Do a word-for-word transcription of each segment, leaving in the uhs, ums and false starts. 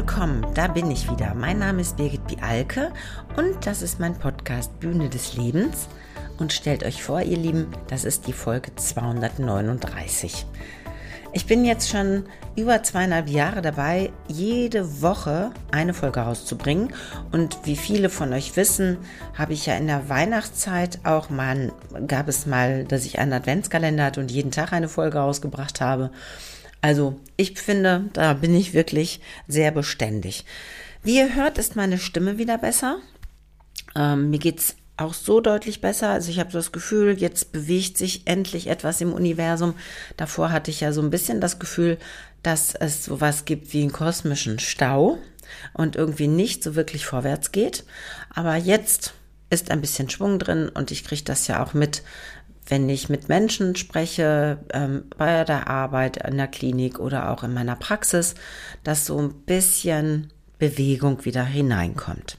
willkommen, da bin ich wieder. Mein Name ist Birgit Bialke und das ist mein Podcast Bühne des Lebens. Und stellt euch vor, ihr Lieben, das ist die Folge zweihundertneununddreißig. Ich bin jetzt schon über zweieinhalb Jahre dabei, jede Woche eine Folge rauszubringen. Und wie viele von euch wissen, habe ich ja in der Weihnachtszeit auch mal, gab es mal, dass ich einen Adventskalender hatte und jeden Tag eine Folge rausgebracht habe. Also ich finde, da bin ich wirklich sehr beständig. Wie ihr hört, ist meine Stimme wieder besser. Ähm, mir geht's auch so deutlich besser. Also ich habe so das Gefühl, jetzt bewegt sich endlich etwas im Universum. Davor hatte ich ja so ein bisschen das Gefühl, dass es sowas gibt wie einen kosmischen Stau und irgendwie nicht so wirklich vorwärts geht. Aber jetzt ist ein bisschen Schwung drin und ich kriege das ja auch mit, wenn ich mit Menschen spreche, ähm, bei der Arbeit, in der Klinik oder auch in meiner Praxis, dass so ein bisschen Bewegung wieder hineinkommt.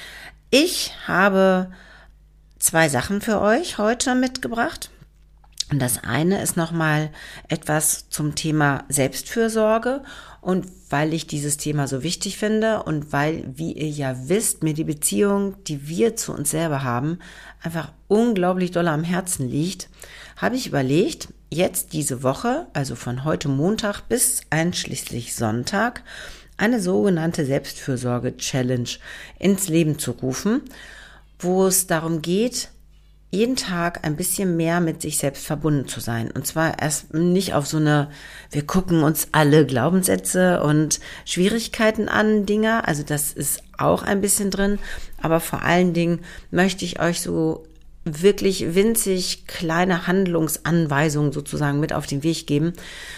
Ich habe zwei Sachen für euch heute mitgebracht. Und das eine ist nochmal etwas zum Thema Selbstfürsorge. Und weil ich dieses Thema so wichtig finde und weil, wie ihr ja wisst, mir die Beziehung, die wir zu uns selber haben, einfach unglaublich doll am Herzen liegt, habe ich überlegt, jetzt diese Woche, also von heute Montag bis einschließlich Sonntag, eine sogenannte Selbstfürsorge-Challenge ins Leben zu rufen, wo es darum geht, jeden Tag ein bisschen mehr mit sich selbst verbunden zu sein. Und zwar erst nicht auf so eine, wir gucken uns alle Glaubenssätze und Schwierigkeiten an, Dinger. Also das ist auch ein bisschen drin. Aber vor allen Dingen möchte ich euch so wirklich winzig kleine Handlungsanweisungen sozusagen mit auf den Weg geben,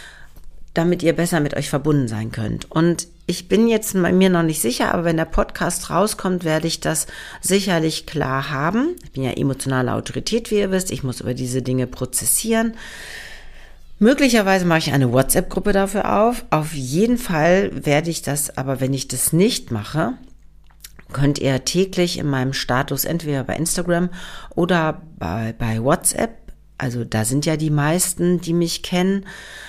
damit ihr besser mit euch verbunden sein könnt. Und ich bin jetzt bei mir noch nicht sicher, aber wenn der Podcast rauskommt, werde ich das sicherlich klar haben. Ich bin ja emotionale Autorität, wie ihr wisst. Ich muss über diese Dinge prozessieren. Möglicherweise mache ich eine WhatsApp-Gruppe dafür auf. Auf jeden Fall werde ich das, aber wenn ich das nicht mache, könnt ihr täglich in meinem Status, entweder bei Instagram oder bei, bei WhatsApp, also da sind ja die meisten, die mich kennen.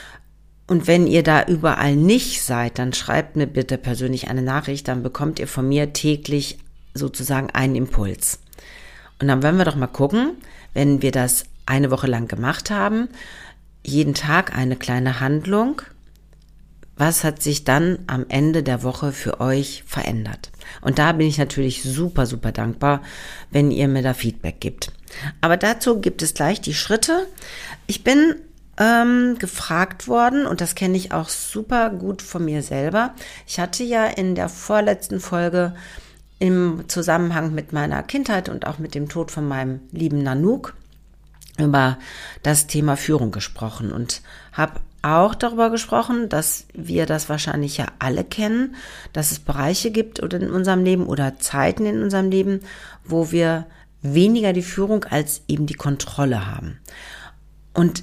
Und wenn ihr da überall nicht seid, dann schreibt mir bitte persönlich eine Nachricht, dann bekommt ihr von mir täglich sozusagen einen Impuls. Und dann wollen wir doch mal gucken, wenn wir das eine Woche lang gemacht haben, jeden Tag eine kleine Handlung, was hat sich dann am Ende der Woche für euch verändert? Und da bin ich natürlich super, super dankbar, wenn ihr mir da Feedback gibt. Aber dazu gibt es gleich die Schritte. Ich bin Ähm, gefragt worden und das kenne ich auch super gut von mir selber. Ich hatte ja in der vorletzten Folge im Zusammenhang mit meiner Kindheit und auch mit dem Tod von meinem lieben Nanook über das Thema Führung gesprochen und habe auch darüber gesprochen, dass wir das wahrscheinlich ja alle kennen, dass es Bereiche gibt oder in unserem Leben oder Zeiten in unserem Leben, wo wir weniger die Führung als eben die Kontrolle haben. Und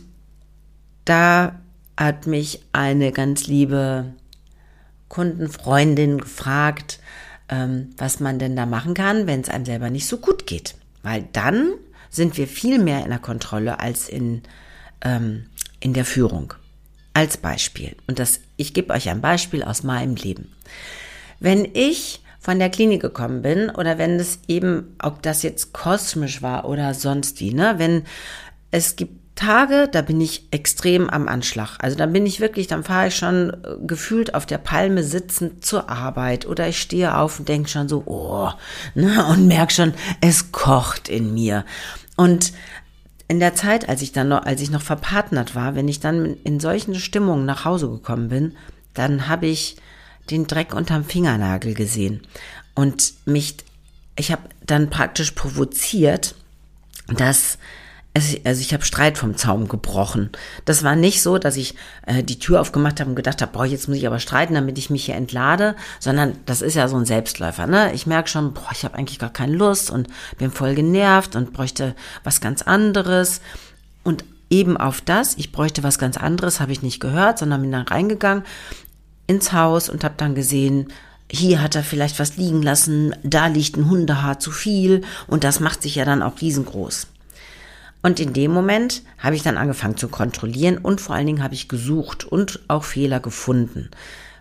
da hat mich eine ganz liebe Kundenfreundin gefragt, ähm, was man denn da machen kann, wenn es einem selber nicht so gut geht. Weil dann sind wir viel mehr in der Kontrolle als in, ähm, in der Führung. Als Beispiel. Und das, ich gebe euch ein Beispiel aus meinem Leben. Wenn ich von der Klinik gekommen bin oder wenn es eben, ob das jetzt kosmisch war oder sonst wie, ne, wenn es gibt Tage, da bin ich extrem am Anschlag. Also dann bin ich wirklich, dann fahre ich schon gefühlt auf der Palme sitzend zur Arbeit oder ich stehe auf und denke schon so, oh, ne, und merke schon, es kocht in mir. Und in der Zeit, als ich dann noch, als ich noch verpartnert war, wenn ich dann in solchen Stimmungen nach Hause gekommen bin, dann habe ich den Dreck unterm Fingernagel gesehen und mich, ich habe dann praktisch provoziert, dass Also ich habe Streit vom Zaum gebrochen. Das war nicht so, dass ich äh, die Tür aufgemacht habe und gedacht habe, boah, jetzt muss ich aber streiten, damit ich mich hier entlade, sondern das ist ja so ein Selbstläufer, ne? Ich merke schon, boah, ich habe eigentlich gar keine Lust und bin voll genervt und bräuchte was ganz anderes. Und eben auf das, ich bräuchte was ganz anderes, habe ich nicht gehört, sondern bin dann reingegangen ins Haus und habe dann gesehen, hier hat er vielleicht was liegen lassen, da liegt ein Hundehaar zu viel und das macht sich ja dann auch riesengroß. Und in dem Moment habe ich dann angefangen zu kontrollieren und vor allen Dingen habe ich gesucht und auch Fehler gefunden.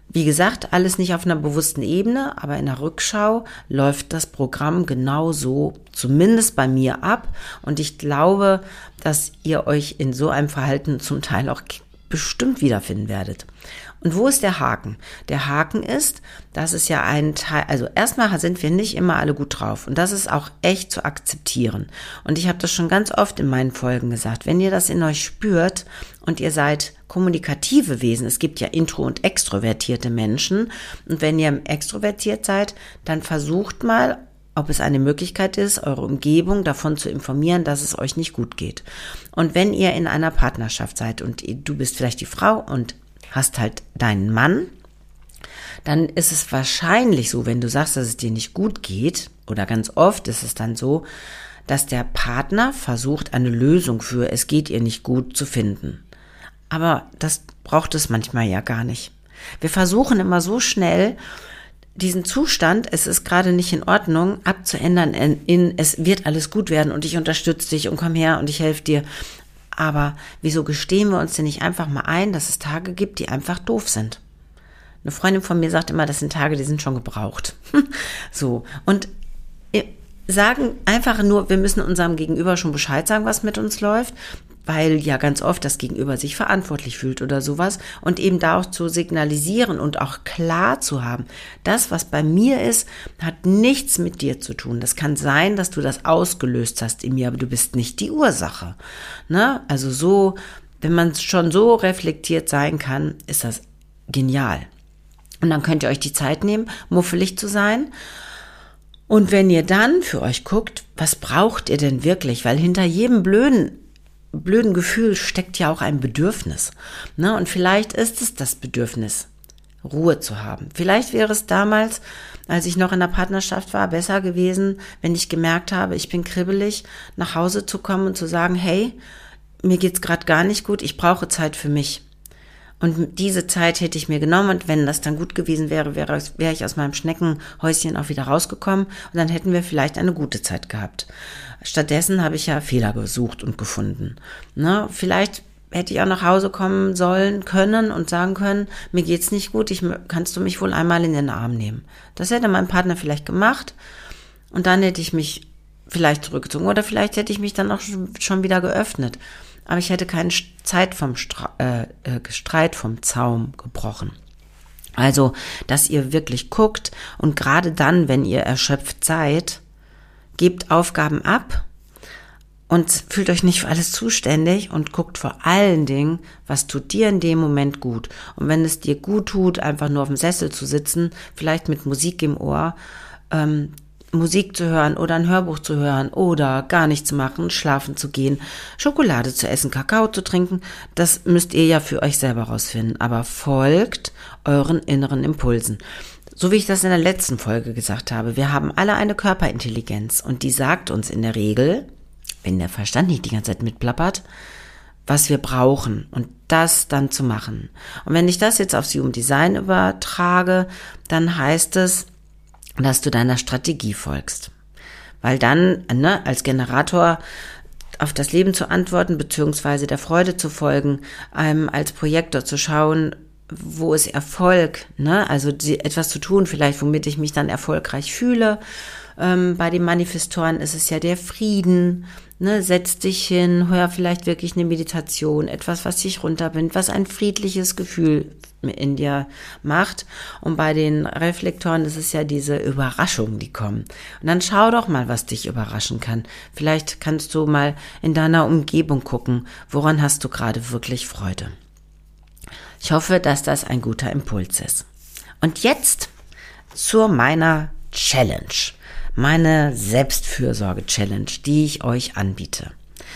Wie gesagt, alles nicht auf einer bewussten Ebene, aber in der Rückschau läuft das Programm genau so, zumindest bei mir ab. Und ich glaube, dass ihr euch in so einem Verhalten zum Teil auch bestimmt wiederfinden werdet. Und wo ist der Haken? Der Haken ist, dass es ja ein Teil, also erstmal sind wir nicht immer alle gut drauf und das ist auch echt zu akzeptieren. Und ich habe das schon ganz oft in meinen Folgen gesagt, wenn ihr das in euch spürt und ihr seid kommunikative Wesen, es gibt ja intro- und extrovertierte Menschen und wenn ihr extrovertiert seid, dann versucht mal, ob es eine Möglichkeit ist, eure Umgebung davon zu informieren, dass es euch nicht gut geht. Und wenn ihr in einer Partnerschaft seid und du bist vielleicht die Frau und hast halt deinen Mann, dann ist es wahrscheinlich so, wenn du sagst, dass es dir nicht gut geht, oder ganz oft ist es dann so, dass der Partner versucht, eine Lösung für es geht ihr nicht gut zu finden. Aber das braucht es manchmal ja gar nicht. Wir versuchen immer so schnell, diesen Zustand, es ist gerade nicht in Ordnung, abzuändern in, in es wird alles gut werden und ich unterstütze dich und komm her und ich helfe dir. Aber wieso gestehen wir uns denn nicht einfach mal ein, dass es Tage gibt, die einfach doof sind? Eine Freundin von mir sagt immer, das sind Tage, die sind schon gebraucht. So. Und sagen einfach nur, wir müssen unserem Gegenüber schon Bescheid sagen, was mit uns läuft, weil ja ganz oft das Gegenüber sich verantwortlich fühlt oder sowas und eben da auch zu signalisieren und auch klar zu haben, das, was bei mir ist, hat nichts mit dir zu tun. Das kann sein, dass du das ausgelöst hast in mir, aber du bist nicht die Ursache. Ne? Also so, wenn man schon so reflektiert sein kann, ist das genial. Und dann könnt ihr euch die Zeit nehmen, muffelig zu sein. Und wenn ihr dann für euch guckt, was braucht ihr denn wirklich? Weil hinter jedem blöden blöden Gefühl steckt ja auch ein Bedürfnis. Ne? Und vielleicht ist es das Bedürfnis, Ruhe zu haben. Vielleicht wäre es damals, als ich noch in der Partnerschaft war, besser gewesen, wenn ich gemerkt habe, ich bin kribbelig, nach Hause zu kommen und zu sagen, hey, mir geht's gerade gar nicht gut, ich brauche Zeit für mich. Und diese Zeit hätte ich mir genommen und wenn das dann gut gewesen wäre, wäre, wäre ich aus meinem Schneckenhäuschen auch wieder rausgekommen und dann hätten wir vielleicht eine gute Zeit gehabt. Stattdessen habe ich ja Fehler gesucht und gefunden. Ne? Vielleicht hätte ich auch nach Hause kommen sollen, können und sagen können, mir geht's nicht gut, ich, kannst du mich wohl einmal in den Arm nehmen. Das hätte mein Partner vielleicht gemacht und dann hätte ich mich vielleicht zurückgezogen oder vielleicht hätte ich mich dann auch schon wieder geöffnet. Aber ich hätte keinen Zeit vom Stra- äh, äh, Streit vom Zaum gebrochen. Also, dass ihr wirklich guckt und gerade dann, wenn ihr erschöpft seid, gebt Aufgaben ab und fühlt euch nicht für alles zuständig und guckt vor allen Dingen, was tut dir in dem Moment gut. Und wenn es dir gut tut, einfach nur auf dem Sessel zu sitzen, vielleicht mit Musik im Ohr, ähm, Musik zu hören oder ein Hörbuch zu hören oder gar nichts zu machen, schlafen zu gehen, Schokolade zu essen, Kakao zu trinken, das müsst ihr ja für euch selber rausfinden. Aber folgt euren inneren Impulsen. So wie ich das in der letzten Folge gesagt habe, wir haben alle eine Körperintelligenz und die sagt uns in der Regel, wenn der Verstand nicht die ganze Zeit mitplappert, was wir brauchen und das dann zu machen. Und wenn ich das jetzt aufs Human Design übertrage, dann heißt es, dass du deiner Strategie folgst. Weil dann, ne, als Generator auf das Leben zu antworten, beziehungsweise der Freude zu folgen, ähm, als Projektor zu schauen, wo ist Erfolg, ne, also die, etwas zu tun, vielleicht womit ich mich dann erfolgreich fühle. Ähm, bei den Manifestoren ist es ja der Frieden, ne, setz dich hin, hör vielleicht wirklich eine Meditation, etwas, was dich runterbringt, was ein friedliches Gefühl in dir macht. Und bei den Reflektoren ist es ja diese Überraschungen, die kommen. Und dann schau doch mal, was dich überraschen kann. Vielleicht kannst du mal in deiner Umgebung gucken, woran hast du gerade wirklich Freude. Ich hoffe, dass das ein guter Impuls ist. Und jetzt zu meiner Challenge, meine Selbstfürsorge-Challenge, die ich euch anbiete.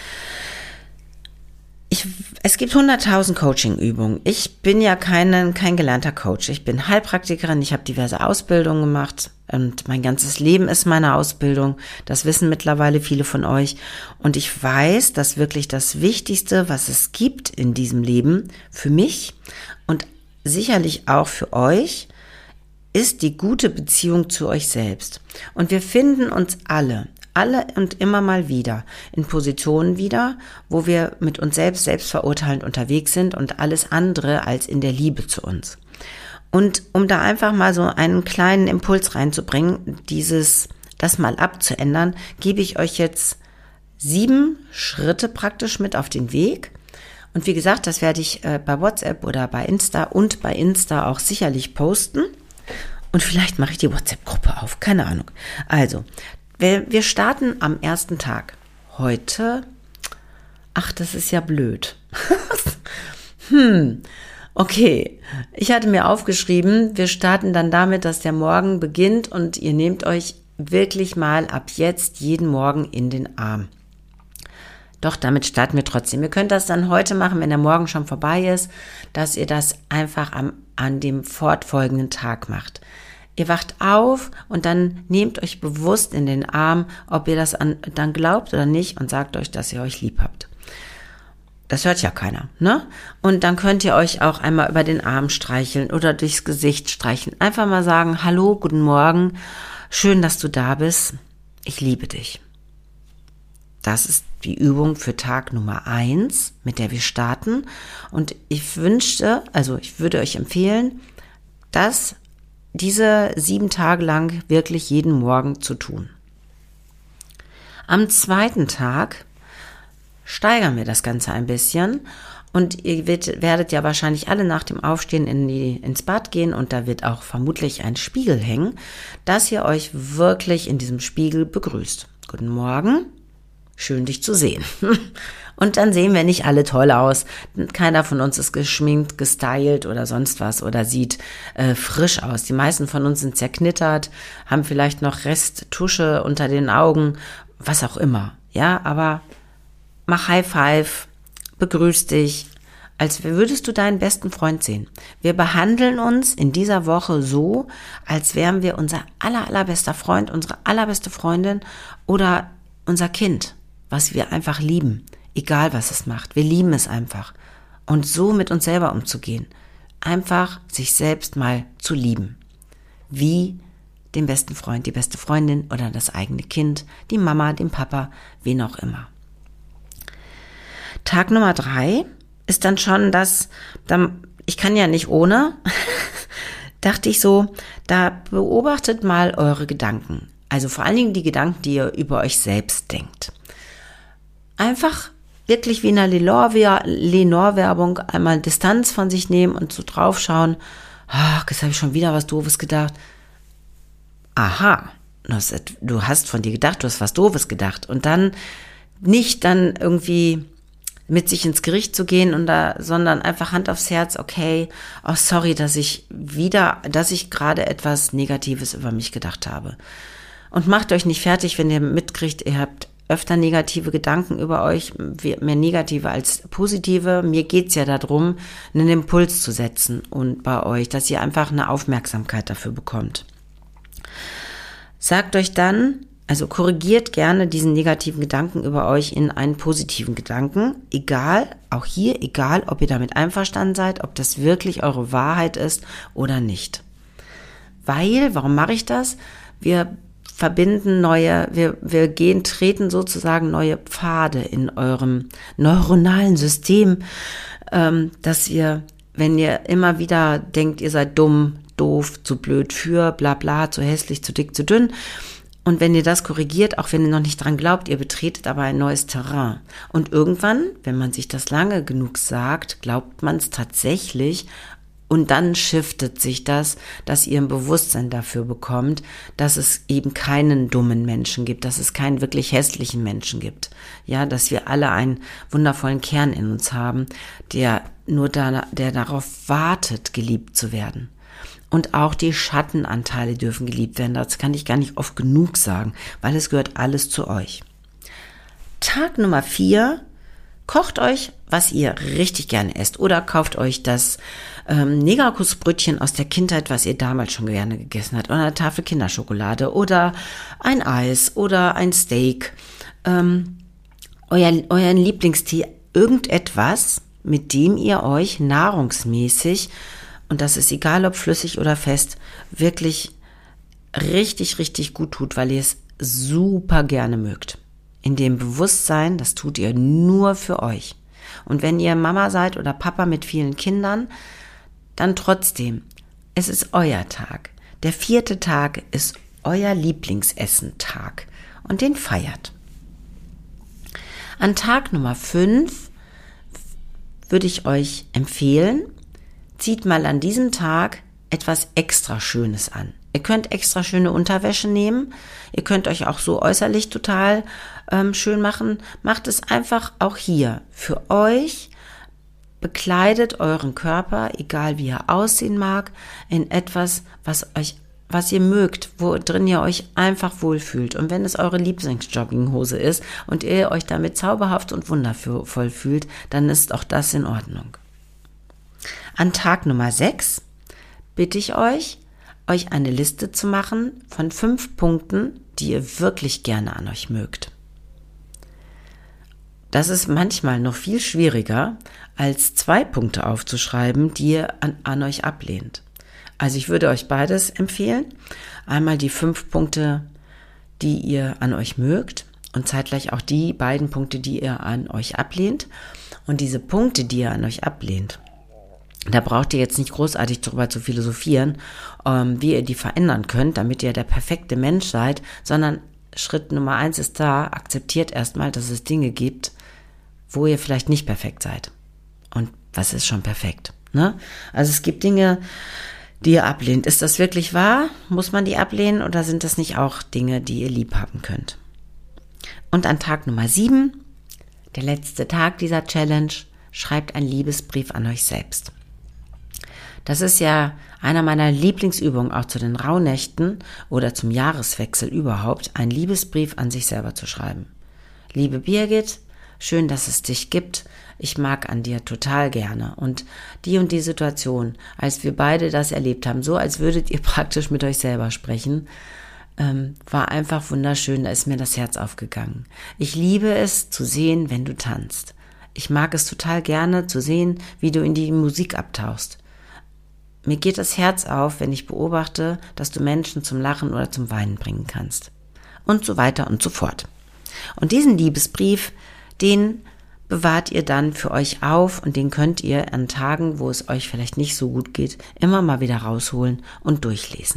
Ich, es gibt hunderttausend Coaching-Übungen. Ich bin ja kein, kein gelernter Coach. Ich bin Heilpraktikerin, ich habe diverse Ausbildungen gemacht und mein ganzes Leben ist meine Ausbildung. Das wissen mittlerweile viele von euch. Und ich weiß, dass wirklich das Wichtigste, was es gibt in diesem Leben, für mich und sicherlich auch für euch, ist die gute Beziehung zu euch selbst. Und wir finden uns alle, alle und immer mal wieder in Positionen wieder, wo wir mit uns selbst selbstverurteilend unterwegs sind und alles andere als in der Liebe zu uns. Und um da einfach mal so einen kleinen Impuls reinzubringen, dieses, das mal abzuändern, gebe ich euch jetzt sieben Schritte praktisch mit auf den Weg. Und wie gesagt, das werde ich äh, bei WhatsApp oder bei Insta und bei Insta auch sicherlich posten. Und vielleicht mache ich die WhatsApp-Gruppe auf, keine Ahnung. Also, wir, wir starten am ersten Tag. Heute, ach, das ist ja blöd. hm, okay. Ich hatte mir aufgeschrieben, wir starten dann damit, dass der Morgen beginnt und ihr nehmt euch wirklich mal ab jetzt jeden Morgen in den Arm. Doch, damit starten wir trotzdem. Ihr könnt das dann heute machen, wenn der Morgen schon vorbei ist, dass ihr das einfach am, an dem fortfolgenden Tag macht. Ihr wacht auf und dann nehmt euch bewusst in den Arm, ob ihr das an, dann glaubt oder nicht und sagt euch, dass ihr euch lieb habt. Das hört ja keiner, ne? Und dann könnt ihr euch auch einmal über den Arm streicheln oder durchs Gesicht streicheln. Einfach mal sagen, hallo, guten Morgen, schön, dass du da bist, ich liebe dich. Das ist die Übung für Tag Nummer eins, mit der wir starten. Und ich wünschte, also ich würde euch empfehlen, das diese sieben Tage lang wirklich jeden Morgen zu tun. Am zweiten Tag steigern wir das Ganze ein bisschen. Und ihr wird, werdet ja wahrscheinlich alle nach dem Aufstehen in die, ins Bad gehen und da wird auch vermutlich ein Spiegel hängen, dass ihr euch wirklich in diesem Spiegel begrüßt. Guten Morgen. Schön, dich zu sehen. Und dann sehen wir nicht alle toll aus. Keiner von uns ist geschminkt, gestylt oder sonst was oder sieht äh, frisch aus. Die meisten von uns sind zerknittert, haben vielleicht noch Resttusche unter den Augen, was auch immer. Ja, aber mach High Five, begrüß dich, als würdest du deinen besten Freund sehen. Wir behandeln uns in dieser Woche so, als wären wir unser aller, allerbester Freund, unsere allerbeste Freundin oder unser Kind, was wir einfach lieben, egal was es macht. Wir lieben es einfach. Und so mit uns selber umzugehen. Einfach sich selbst mal zu lieben. Wie den besten Freund, die beste Freundin oder das eigene Kind, die Mama, den Papa, wen auch immer. Tag Nummer drei ist dann schon das, ich kann ja nicht ohne, dachte ich so, da beobachtet mal eure Gedanken. Also vor allen Dingen die Gedanken, die ihr über euch selbst denkt. Einfach wirklich wie in einer Lenore-Werbung einmal Distanz von sich nehmen und so draufschauen. Ach, jetzt habe ich schon wieder was Doofes gedacht. Aha, du hast von dir gedacht, du hast was Doofes gedacht. Und dann nicht dann irgendwie mit sich ins Gericht zu gehen und da, sondern einfach Hand aufs Herz, okay, oh sorry, dass ich wieder, dass ich gerade etwas Negatives über mich gedacht habe. Und macht euch nicht fertig, wenn ihr mitkriegt, ihr habt öfter negative Gedanken über euch, mehr negative als positive. Mir geht's ja darum, einen Impuls zu setzen und bei euch, dass ihr einfach eine Aufmerksamkeit dafür bekommt. Sagt euch dann, also korrigiert gerne diesen negativen Gedanken über euch in einen positiven Gedanken. Egal, auch hier, egal, ob ihr damit einverstanden seid, ob das wirklich eure Wahrheit ist oder nicht. Weil, warum mache ich das? Wir verbinden neue, wir, wir gehen, treten sozusagen neue Pfade in eurem neuronalen System, ähm, dass ihr, wenn ihr immer wieder denkt, ihr seid dumm, doof, zu blöd für, bla bla, zu hässlich, zu dick, zu dünn, und wenn ihr das korrigiert, auch wenn ihr noch nicht dran glaubt, ihr betretet aber ein neues Terrain. Und irgendwann, wenn man sich das lange genug sagt, glaubt man es tatsächlich. Und dann shiftet sich das, dass ihr ein Bewusstsein dafür bekommt, dass es eben keinen dummen Menschen gibt, dass es keinen wirklich hässlichen Menschen gibt. Ja, dass wir alle einen wundervollen Kern in uns haben, der nur da, der darauf wartet, geliebt zu werden. Und auch die Schattenanteile dürfen geliebt werden. Das kann ich gar nicht oft genug sagen, weil es gehört alles zu euch. Tag Nummer vier. Kocht euch, was ihr richtig gerne esst. Oder kauft euch das ähm, Negerkussbrötchen aus der Kindheit, was ihr damals schon gerne gegessen habt. Oder eine Tafel Kinderschokolade. Oder ein Eis. Oder ein Steak. Ähm, euer, euren Lieblingstee. Irgendetwas, mit dem ihr euch nahrungsmäßig, und das ist egal, ob flüssig oder fest, wirklich richtig, richtig gut tut, weil ihr es super gerne mögt. In dem Bewusstsein, das tut ihr nur für euch. Und wenn ihr Mama seid oder Papa mit vielen Kindern, dann trotzdem es ist euer Tag. Der vierte Tag ist euer Lieblingsessen-Tag und den feiert. An Tag Nummer fünf würde ich euch empfehlen, zieht mal an diesem Tag etwas extra Schönes an. Ihr könnt extra schöne Unterwäsche nehmen. Ihr könnt euch auch so äußerlich total ähm, schön machen. Macht es einfach auch hier für euch. Bekleidet euren Körper, egal wie er aussehen mag, in etwas, was euch, was ihr mögt, wo drin ihr euch einfach wohlfühlt. Und wenn es eure Lieblingsjogginghose ist und ihr euch damit zauberhaft und wundervoll fühlt, dann ist auch das in Ordnung. An Tag Nummer sechs bitte ich euch, euch eine Liste zu machen von fünf Punkten, die ihr wirklich gerne an euch mögt. Das ist manchmal noch viel schwieriger, als zwei Punkte aufzuschreiben, die ihr an, an euch ablehnt. Also ich würde euch beides empfehlen. Einmal die fünf Punkte, die ihr an euch mögt und zeitgleich auch die beiden Punkte, die ihr an euch ablehnt. Und diese Punkte, die ihr an euch ablehnt, da braucht ihr jetzt nicht großartig darüber zu philosophieren, ähm, wie ihr die verändern könnt, damit ihr der perfekte Mensch seid, sondern Schritt Nummer eins ist da, akzeptiert erstmal, dass es Dinge gibt, wo ihr vielleicht nicht perfekt seid. Und was ist schon perfekt? Ne? Also es gibt Dinge, die ihr ablehnt. Ist das wirklich wahr? Muss man die ablehnen oder sind das nicht auch Dinge, die ihr lieb haben könnt? Und an Tag Nummer sieben, der letzte Tag dieser Challenge, schreibt einen Liebesbrief an euch selbst. Das ist ja einer meiner Lieblingsübungen, auch zu den Rauhnächten oder zum Jahreswechsel überhaupt, einen Liebesbrief an sich selber zu schreiben. Liebe Birgit, schön, dass es dich gibt. Ich mag an dir total gerne. Und die und die Situation, als wir beide das erlebt haben, so als würdet ihr praktisch mit euch selber sprechen, ähm, war einfach wunderschön. Da ist mir das Herz aufgegangen. Ich liebe es zu sehen, wenn du tanzt. Ich mag es total gerne zu sehen, wie du in die Musik abtauchst. Mir geht das Herz auf, wenn ich beobachte, dass du Menschen zum Lachen oder zum Weinen bringen kannst. Und so weiter und so fort. Und diesen Liebesbrief, den bewahrt ihr dann für euch auf und den könnt ihr an Tagen, wo es euch vielleicht nicht so gut geht, immer mal wieder rausholen und durchlesen.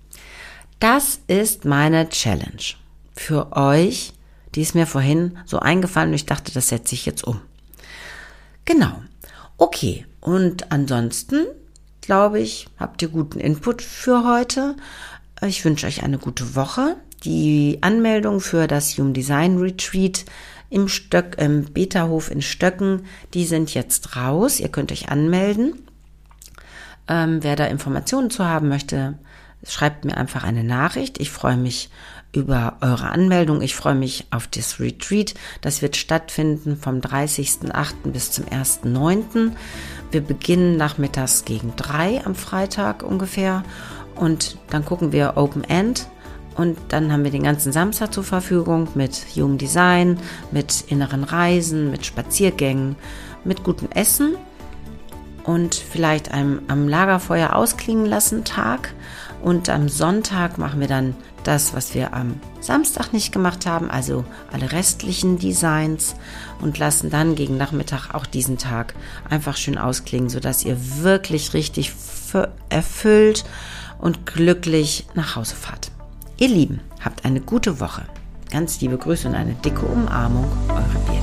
Das ist meine Challenge für euch. Die ist mir vorhin so eingefallen und ich dachte, das setze ich jetzt um. Genau. Okay. Und ansonsten glaube ich, habt ihr guten Input für heute. Ich wünsche euch eine gute Woche. Die Anmeldung für das Human Design Retreat im Stöck, im Beta-Hof in Stöcken, die sind jetzt raus. Ihr könnt euch anmelden. Ähm, wer da Informationen zu haben möchte, schreibt mir einfach eine Nachricht. Ich freue mich über eure Anmeldung. Ich freue mich auf das Retreat. Das wird stattfinden vom dreißigsten achten bis zum ersten neunten Wir beginnen nachmittags gegen drei am Freitag ungefähr und dann gucken wir Open End und dann haben wir den ganzen Samstag zur Verfügung mit Human Design, mit inneren Reisen, mit Spaziergängen, mit gutem Essen und vielleicht einem am Lagerfeuer ausklingen lassen Tag. Und am Sonntag machen wir dann das, was wir am Samstag nicht gemacht haben, also alle restlichen Designs und lassen dann gegen Nachmittag auch diesen Tag einfach schön ausklingen, sodass ihr wirklich richtig erfüllt und glücklich nach Hause fahrt. Ihr Lieben, habt eine gute Woche. Ganz liebe Grüße und eine dicke Umarmung, eure Birgit.